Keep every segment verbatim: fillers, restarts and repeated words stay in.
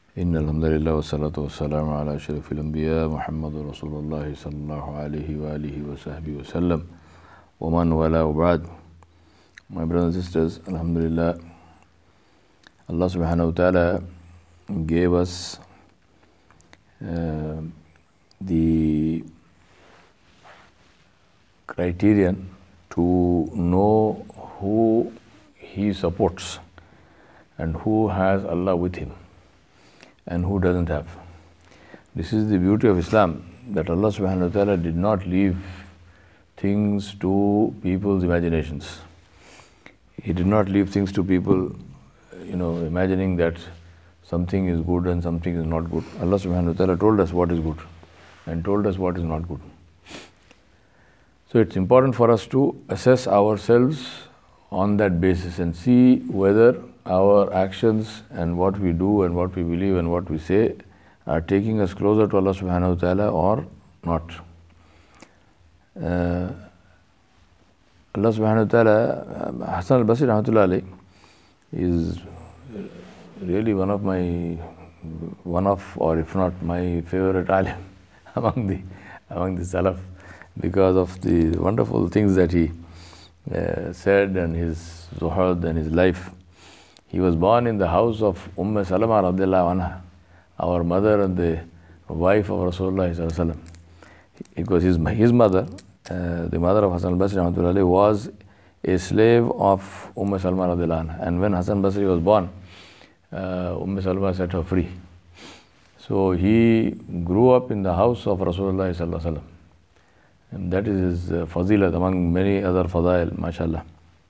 إن الحمد لله والصلاة والسلام على أشرف الأنبياء محمد رسول الله صلى الله عليه وآله وصحبه وسلم ومن والاه وبعد. My brothers and sisters, Alhamdulillah, Allah subhanahu wa ta'ala gave us uh, the criterion to know who He supports and who has Allah with him and who doesn't have. This is the beauty of Islam, that Allah subhanahu wa ta'ala did not leave things to people's imaginations. He did not leave things to people, you know, imagining that something is good and something is not good. Allah subhanahu wa ta'ala told us what is good and told us what is not good. So it's important for us to assess ourselves on that basis and see whether our actions and what we do and what we believe and what we say are taking us closer to Allah subhanahu wa ta'ala or not. Uh, Allah subhanahu wa ta'ala, Hassan al-Basri rahmatullah alayhi is really one of my, one of or if not my favorite alim among the, among the Salaf, because of the wonderful things that he uh, said and his zuhud and his life. He was born in the house of Umm Salama radiallahu anha, our mother and the wife of Rasulullah sallallahu alaihi wasallam. It was his, his mother, uh, the mother of Hassan al-Basri rahmatullahi alayhi, was a slave of Umm Salama radiallahu anha. And when Hassan al-Basri was born, uh, Umm Salama set her free. So he grew up in the house of Rasulullah sallallahu alaihi wasallam. And that is his uh, fazilat among many other fadail, mashallah.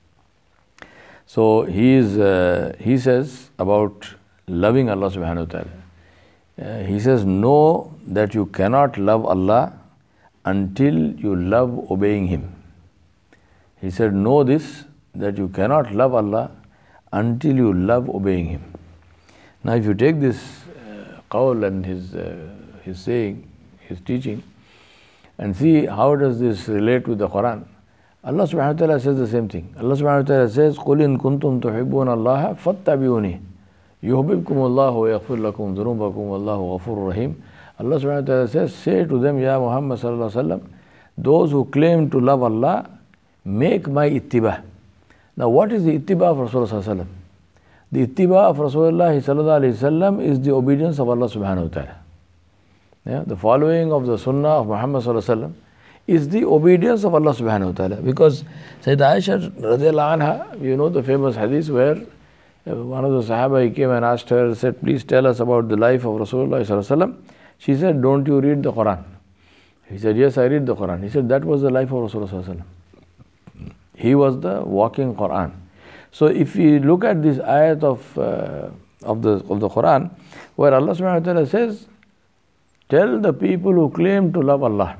So he is, uh, he says about loving Allah subhanahu wa ta'ala. Uh, he says, know that you cannot love Allah until you love obeying Him. He said, know this, that you cannot love Allah until you love obeying Him. Now if you take this uh, qawl and his, uh, his saying, his teaching, and see how does this relate with the Quran, Allah subhanahu wa ta'ala says the same thing. Allah subhanahu wa ta'ala says, قُلْ إِن كُنْتُمْ تُحِبُّونَ اللَّهَ فَاتَّبِعُونِي يُحْبِبْكُمُ اللَّهُ وَيَغْفِرْ لَكُمْ ذُنُوبَكُمْ وَاللَّهُ غَفُورٌ رَحِيمٌ. Allah subhanahu wa ta'ala says, say to them, Ya Muhammad sallallahu alaihi wasallam, those who claim to love Allah, make my ittiba. Now what is the ittiba of Rasulullah sallallahu alaihi wasallam? The ittiba of Rasulullah sallallahu alaihi wasallam is the obedience of Allah subhanahu wa ta'ala. Yeah, the following of the sunnah of Muhammad sallallahu alaihi wasallam is the obedience of Allah subhanahu wa ta'ala. Because Sayyidah Aisha radiallahu anha, you know the famous hadith where one of the Sahaba, he came and asked her, said, please tell us about the life of Rasulullah sallallahu alaihi wasallam. She said, don't you read the Quran? He said, yes, I read the Quran. He said, that was the life of Rasulullah sallallahu alaihi wasallam. He was the walking Quran. So if we look at this ayat of, uh, of, the, of the Quran, where Allah subhanahu wa ta'ala says, tell the people who claim to love Allah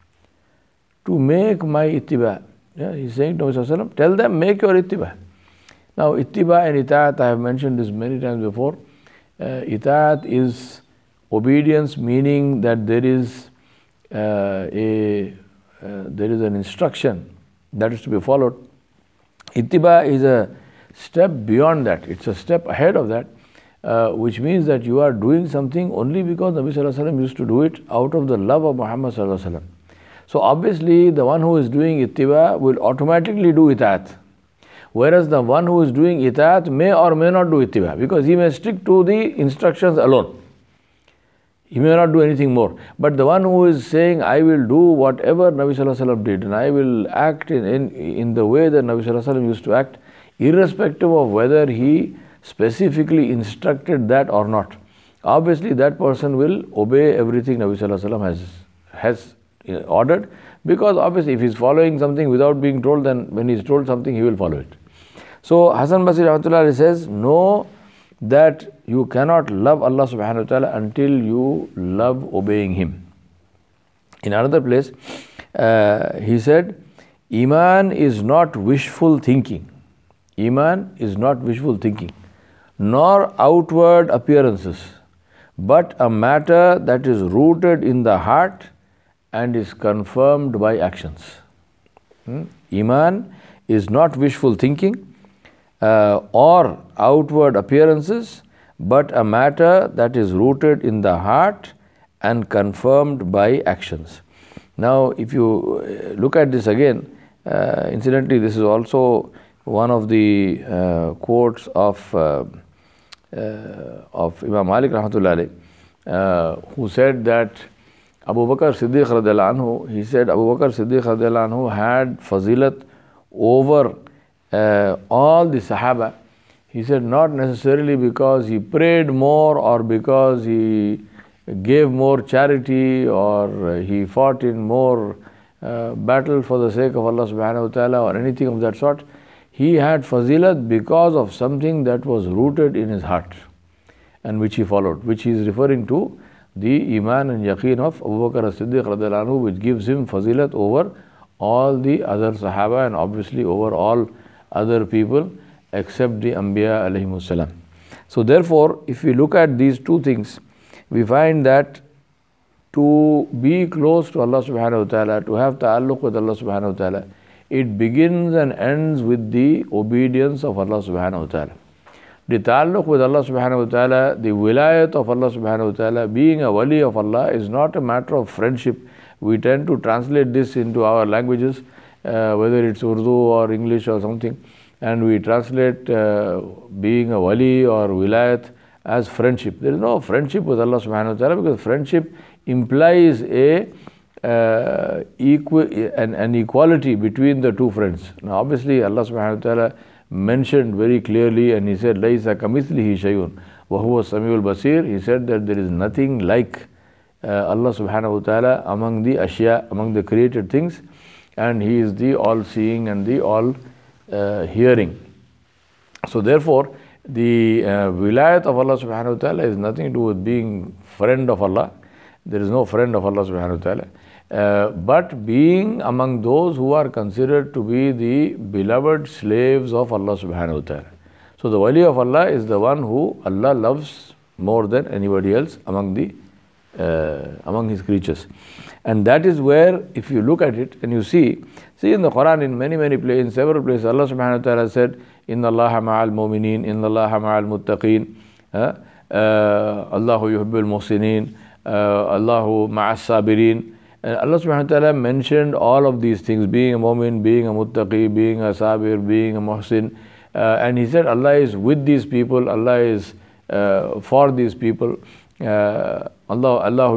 to make my ittiba. Yeah, he's saying to Muhammad, tell them, make your ittiba. Now, ittiba and itaat, I have mentioned this many times before. Uh, itaat is obedience, meaning that there is uh, a uh, there is an instruction that is to be followed. Ittiba is a step beyond that. It's a step ahead of that, uh, which means that you are doing something only because Nabi sallallahu alaihi wasallam used to do it out of the love of Muhammad sallallahu alaihi wasallam. So obviously the one who is doing ittiba will automatically do itaat. Whereas the one who is doing itaat may or may not do ittiba, because he may stick to the instructions alone. He may not do anything more. But the one who is saying, I will do whatever Nabi sallallahu alaihi wasallam did, and I will act in, in, in the way that Nabi sallallahu alaihi wasallam used to act, irrespective of whether he specifically instructed that or not. Obviously that person will obey everything Nabi sallallahu alaihi wasallam has, has ordered, because obviously if he is following something without being told, then when he is told something, he will follow it. So Hassan Basri rahmatullah says, know that you cannot love Allah subhanahu wa ta'ala until you love obeying Him. In another place, uh, he said, Iman is not wishful thinking. Iman is not wishful thinking, nor outward appearances, but a matter that is rooted in the heart and is confirmed by actions. Hmm? Iman is not wishful thinking uh, or outward appearances, but a matter that is rooted in the heart and confirmed by actions. Now, if you look at this again, uh, incidentally, this is also one of the uh, quotes of uh, uh, of Imam Malik rahmatullah alayh, uh, who said that Abu Bakr Siddiq radiallahu anhu, he said Abu Bakr Siddiq radiallahu anhu had fazilat over uh, all the Sahaba. He said not necessarily because he prayed more or because he gave more charity or he fought in more uh, battle for the sake of Allah subhanahu wa ta'ala or anything of that sort. He had fazilat because of something that was rooted in his heart and which he followed, which he is referring to the iman and yaqeen of Abu Bakr as-Siddiq radiallahu anhu, which gives him fazilat over all the other Sahaba and obviously over all other people except the Anbiya alayhimus salam. So therefore, if we look at these two things, we find that to be close to Allah subhanahu wa ta'ala, to have ta'alluq with Allah subhanahu wa ta'ala, it begins and ends with the obedience of Allah subhanahu wa ta'ala. The ta'alluq with Allah subhanahu wa ta'ala, the wilayat of Allah subhanahu wa ta'ala, being a wali of Allah is not a matter of friendship. We tend to translate this into our languages, uh, whether it's Urdu or English or something, and we translate uh, being a wali or wilayat as friendship. There is no friendship with Allah subhanahu wa ta'ala because friendship implies a uh, equi- an, an equality between the two friends. Now obviously Allah subhanahu wa ta'ala mentioned very clearly and he said Laisa kamithlihi shay'un wa huwa samiul basir. He said that there is nothing like uh, Allah subhanahu wa ta'ala among the ashya, among the created things, and he is the all seeing and the all uh, hearing. So therefore the uh, wilayat of Allah subhanahu wa ta'ala is nothing to do with being friend of Allah. There is no friend of Allah subhanahu wa ta'ala. Uh, but being among those who are considered to be the beloved slaves of Allah subhanahu wa ta'ala. So the wali of Allah is the one who Allah loves more than anybody else among the uh, among his creatures. And that is where, if you look at it and you see, see in the Quran in many many places, in several places, Allah subhanahu wa ta'ala said, Inna Allaha ma'al mu'mineen, Inna Allaha ma'al muttaqeen, Allahu yuhibbul muhsineen, Allahu ma'as sabirin. And Allah subhanahu wa ta'ala mentioned all of these things, being a mu'min, being a muttaqi, being a sabir, being a muhsin. Uh, and he said Allah is with these people, Allah is uh, for these people. Uh, Allah Allah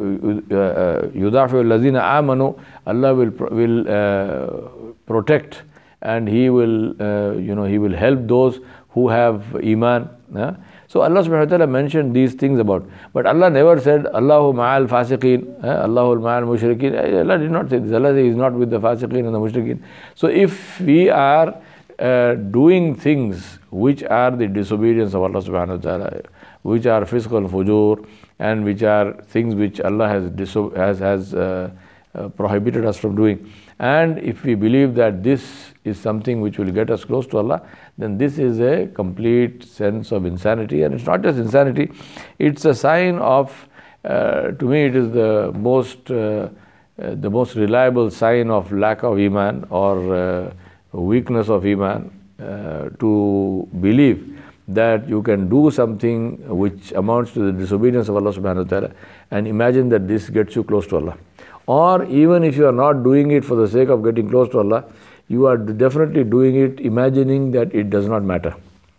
yudafi allazina amanu, Allah will will uh, protect and he will uh, you know he will help those who have iman. Uh? So Allah subhanahu wa ta'ala mentioned these things about, but Allah never said Allahu ma'al fasiqeen, uh, Allahu ma'al mushrikeen. Allah did not say this. Allah says He is not with the fasiqeen and the mushrikeen. So if we are uh, doing things which are the disobedience of Allah subhanahu wa ta'ala, which are fisq and fujur, and which are things which Allah has diso- has, has uh, uh, prohibited us from doing, and if we believe that this is something which will get us close to Allah, then this is a complete sense of insanity. And it's not just insanity, it's a sign of, uh, to me it is the most uh, uh, the most reliable sign of lack of iman or uh, weakness of iman, uh, to believe that you can do something which amounts to the disobedience of Allah subhanahu wa ta'ala and imagine that this gets you close to Allah. Or even if you are not doing it for the sake of getting close to Allah, you are definitely doing it imagining that it does not matter.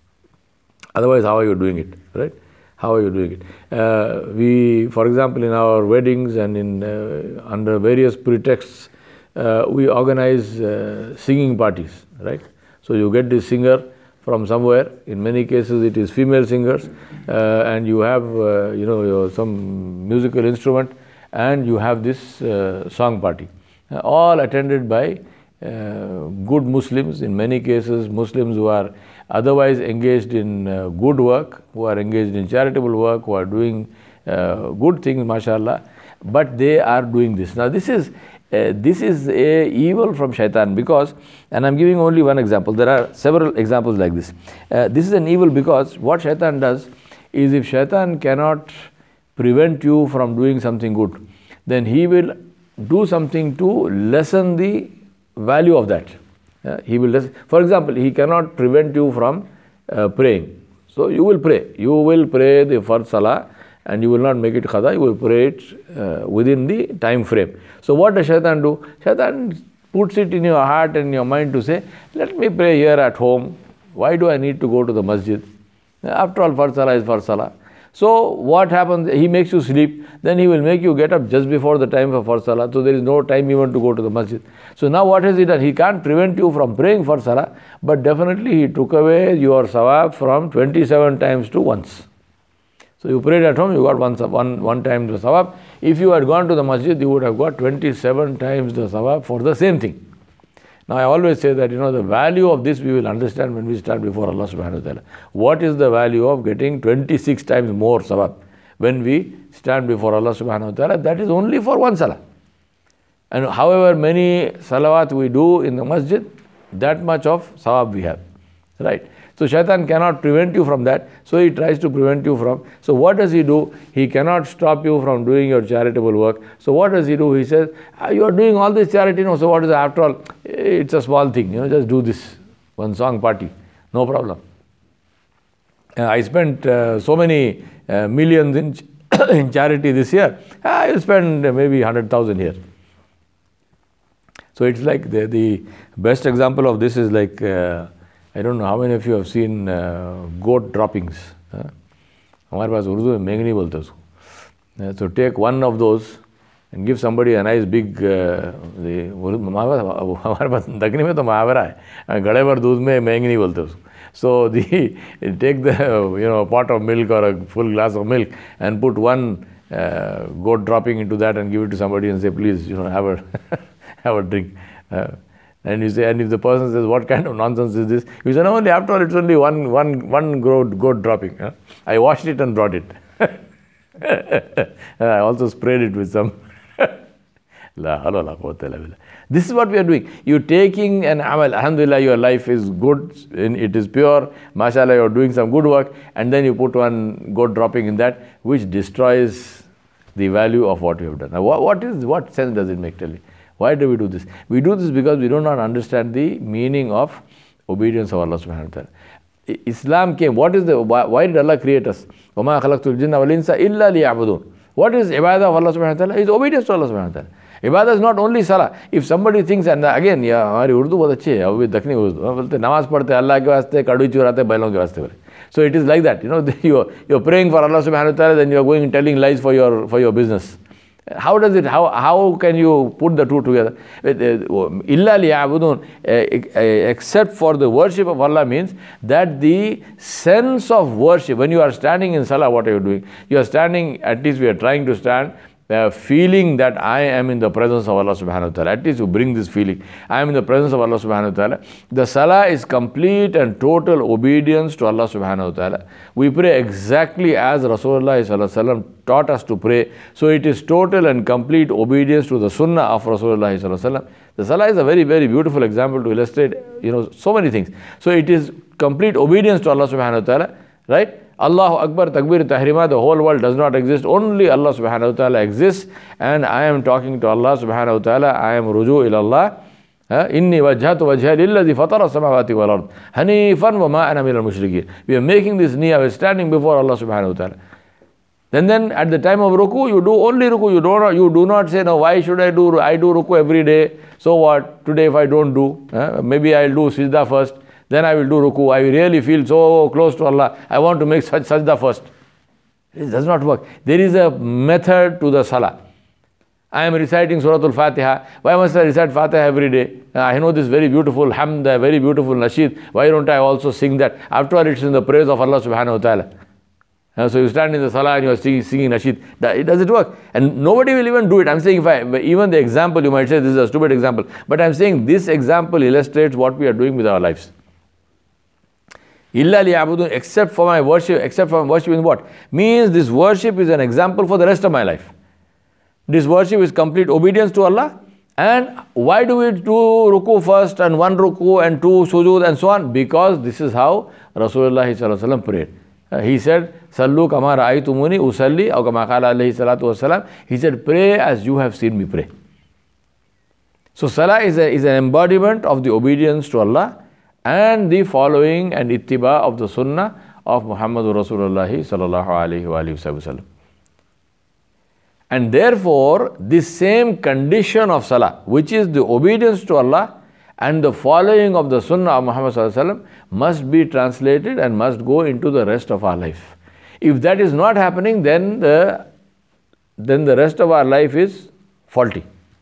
Otherwise, how are you doing it, right? How are you doing it? Uh, we, for example, in our weddings and in uh, under various pretexts, uh, we organize uh, singing parties, right? So you get this singer from somewhere. In many cases, it is female singers, uh, and you have uh, you know your, some musical instrument, and you have this uh, song party, uh, all attended by uh, good Muslims. In many cases, Muslims who are otherwise engaged in uh, good work, who are engaged in charitable work, who are doing uh, good things, mashallah, but they are doing this. Now this is uh, this is a evil from shaitan, because, and I'm giving only one example, there are several examples like this. Uh, this is an evil because what shaitan does is, if shaitan cannot prevent you from doing something good, then he will do something to lessen the value of that. Uh, he will, less, for example, he cannot prevent you from uh, praying. So you will pray. You will pray the first salah and you will not make it qada. You will pray it uh, within the time frame. So what does shaitan do? Shaitan puts it in your heart and your mind to say, let me pray here at home. Why do I need to go to the masjid? After all, first salah is first salah. So what happens? He makes you sleep. Then he will make you get up just before the time for first salah. So there is no time even to go to the masjid. So now what has he done? He can't prevent you from praying first salah, but definitely he took away your sawab from twenty-seven times to once. So you prayed at home, you got one, one, one time the sawab. If you had gone to the masjid, you would have got twenty-seven times the sawab for the same thing. Now I always say that, you know, the value of this we will understand when we stand before Allah subhanahu wa ta'ala. What is the value of getting twenty-six times more sawab when we stand before Allah subhanahu wa ta'ala? That is only for one salah. And however many salawat we do in the masjid, that much of sawab we have. Right? So shaitan cannot prevent you from that. So he tries to prevent you from. So what does he do? He cannot stop you from doing your charitable work. So what does he do? He says, you are doing all this charity, no, so what is it? After all, it's a small thing. You know, just do this one song party. No problem. Uh, I spent uh, so many uh, millions in, in charity this year. I will spend maybe one hundred thousand here. So it's like the, the best example of this is like, uh, I don't know how many of you have seen uh, goat droppings. हमारे पास उर्दू में मेंगनी बोलते हैं उसको. So take one of those and give somebody a nice big. Uh, the हमारे पास दक्षिणी में तो मुहावरा है. गड़े भर दूध में मेंगनी बोलते हैं उसको. So the take the you know pot of milk or a full glass of milk and put one uh, goat dropping into that and give it to somebody and say, please, you know, have a have a drink. Uh, And you say, and if the person says, what kind of nonsense is this? You say, no, only after all, it's only one, one, one goat, goat dropping. Huh? I washed it and brought it. I also sprayed it with some. This is what we are doing. You're taking an amal, alhamdulillah, your life is good, it is pure, mashallah, you're doing some good work, and then you put one goat dropping in that, which destroys the value of what you have done. Now, what, what is, what sense does it make, tell me? Why do we do this? We do this because we do not understand the meaning of obedience of Allah subhanahu wa ta'ala. Islam came, what is the, why, why did Allah create us? وَمَا خَلَقْتُ الْجِنَّ وَالْإِنسَ إِلَّا لِيَعْبُدُونَ. What is ibadah of Allah subhanahu wa ta'ala? It's obedience to Allah subhanahu wa ta'ala. Ibadah is not only salah. If somebody thinks, and again, yeah, हमारी उर्दू बहुत अच्छी है, अभी दक्षिणी उर्दू, बोलते नमाज पढ़ते अल्लाह के वास्ते, कड़वी चुराते बैलों के वास्ते. So it is like that, you know, you're, you're praying for Allah subhanahu wa ta'ala, then you're going and telling lies for your, for your business. How does it, how, how can you put the two together? Illa liya'budun, except for the worship of Allah means that the sense of worship, when you are standing in salah, what are you doing? You are standing, at least we are trying to stand, uh, feeling that I am in the presence of Allah subhanahu wa ta'ala. At least you bring this feeling. I am in the presence of Allah subhanahu wa ta'ala. The salah is complete and total obedience to Allah subhanahu wa ta'ala. We pray exactly as Rasulullah sallallahu alaihi wasallam taught us to pray. So it is total and complete obedience to the sunnah of Rasulullah sallallahu alaihi wasallam. The salah is a very, very beautiful example to illustrate, you know, so many things. So it is complete obedience to Allah subhanahu wa ta'ala, right? Allahu Akbar, Takbir, Tahrima, the whole world does not exist. Only Allah subhanahu wa ta'ala exists. And I am talking to Allah subhanahu wa ta'ala. I am ruju ilallah. Inni wajhatu wajha lillazi fatara samawati wal ard. Hanifan wa ma ana minal mushrikeen. We are making this niyyah. We are standing before Allah subhanahu wa ta'ala. Then then at the time of ruku, you do only ruku. You don't you do not say, no, why should I do I do ruku every day? So what? Today if I don't do, uh, maybe I'll do sajda first. Then I will do ruku. I really feel so close to Allah. I want to make such sajda first. It does not work. There is a method to the salah. I am reciting Surah Al-Fatiha. Why must I recite Fatiha every day? I know this very beautiful hamd, very beautiful nasheed. Why don't I also sing that? After all, it's in the praise of Allah subhanahu wa ta'ala. Uh, so you stand in the salah and you are singing, singing nasheed. Does it work? And nobody will even do it. I'm saying, if I, even the example, you might say this is a stupid example. But I'm saying this example illustrates what we are doing with our lives. Illa liya'budun, except for my worship, except for my worship in what? Means this worship is an example for the rest of my life. This worship is complete obedience to Allah. And why do we do ruku first and one ruku and two sujood and so on? Because this is how Rasulullah sallallahu alaihi wasallam prayed. Uh, he said, Sallu kama ra'aytumuni usalli, or kama qala alayhi salatu wasalam. He said, pray as you have seen me pray. So salah is, a, is an embodiment of the obedience to Allah and the following and ittiba of the sunnah of Muhammadur Rasulullah sallallahu alayhi wa sallam. And therefore, this same condition of salah, which is the obedience to Allah and the following of the sunnah of Muhammad sallallahu alayhi wa sallam, must be translated and must go into the rest of our life. If that is not happening, then the, then the rest of our life is faulty.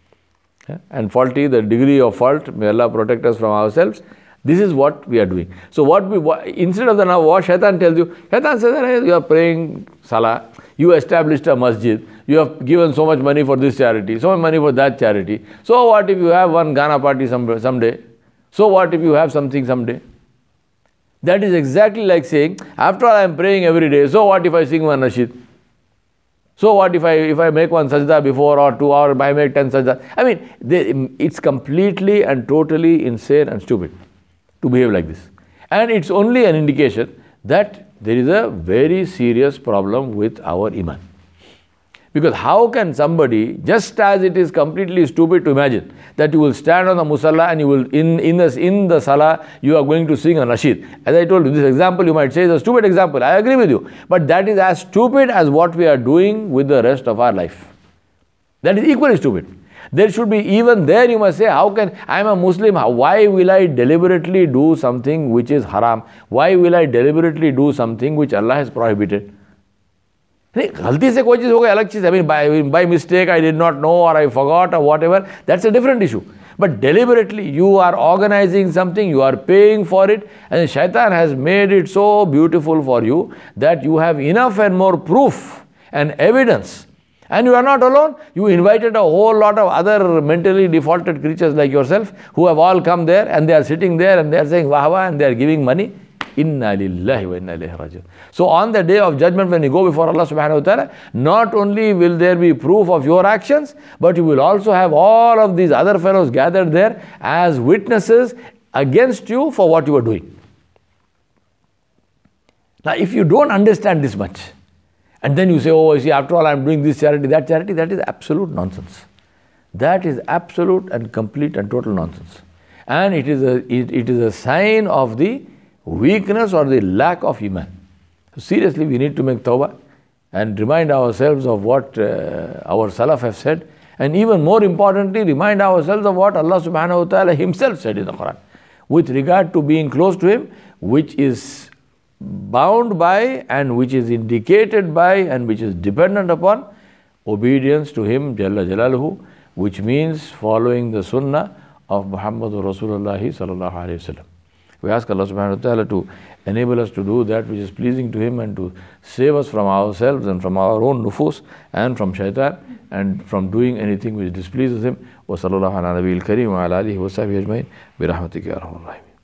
And faulty, the degree of fault, may Allah protect us from ourselves. This is what we are doing. So what we, instead of the now what shaitan tells you, shaitan says, hey, you are praying salah, you established a masjid, you have given so much money for this charity, so much money for that charity. So what if you have one Ghana party some, someday? So what if you have something someday? That is exactly like saying, after all I am praying every day, so what if I sing one nasheed? So what if I if I make one sajda before or two or I make ten sajda? I mean, they, it's completely and totally insane and stupid to behave like this. And it's only an indication that there is a very serious problem with our iman. Because how can somebody, just as it is completely stupid to imagine that you will stand on the musalla and you will, in, in, the, in the salah, you are going to sing a nasheed. As I told you, this example you might say is a stupid example. I agree with you. But that is as stupid as what we are doing with the rest of our life. That is equally stupid. There should be, even there you must say, how can, I am a Muslim, why will I deliberately do something which is haram? Why will I deliberately do something which Allah has prohibited? नहीं गलती से कोई चीज़ हो गई अलग चीज़ है. I mean, by, by mistake I did not know or I forgot or whatever, that's a different issue. But deliberately you are organizing something, you are paying for it, and shaitan has made it so beautiful for you that you have enough and more proof and evidence. And you are not alone. You invited a whole lot of other mentally defaulted creatures like yourself who have all come there and they are sitting there and they are saying wah wah and they are giving money. Inna lillahi wa inna ilayhi raji'un. So on the day of judgment when you go before Allah subhanahu wa ta'ala, not only will there be proof of your actions, but you will also have all of these other fellows gathered there as witnesses against you for what you are doing. Now if you don't understand this much, and then you say, oh, you see, after all I am doing this charity, that charity, that is absolute nonsense. That is absolute and complete and total nonsense. And it is a, it, it is a sign of the weakness or the lack of iman. So seriously, we need to make tawbah and remind ourselves of what uh, our salaf have said, and even more importantly, remind ourselves of what Allah subhanahu wa ta'ala himself said in the Quran with regard to being close to him, which is bound by and which is indicated by and which is dependent upon obedience to him Jalla Jalaluhu, which means following the sunnah of Muhammadur Rasulullah sallallahu alayhi wa sallam. We ask Allah subhanahu wa ta'ala to enable us to do that which is pleasing to him and to save us from ourselves and from our own nufus and from shaitan and from doing anything which displeases him. Wa sallallahu ala nabiyil kareem wa ala alihi wa sahbihi ajma'in bi rahmatika ya arhamar rahimin.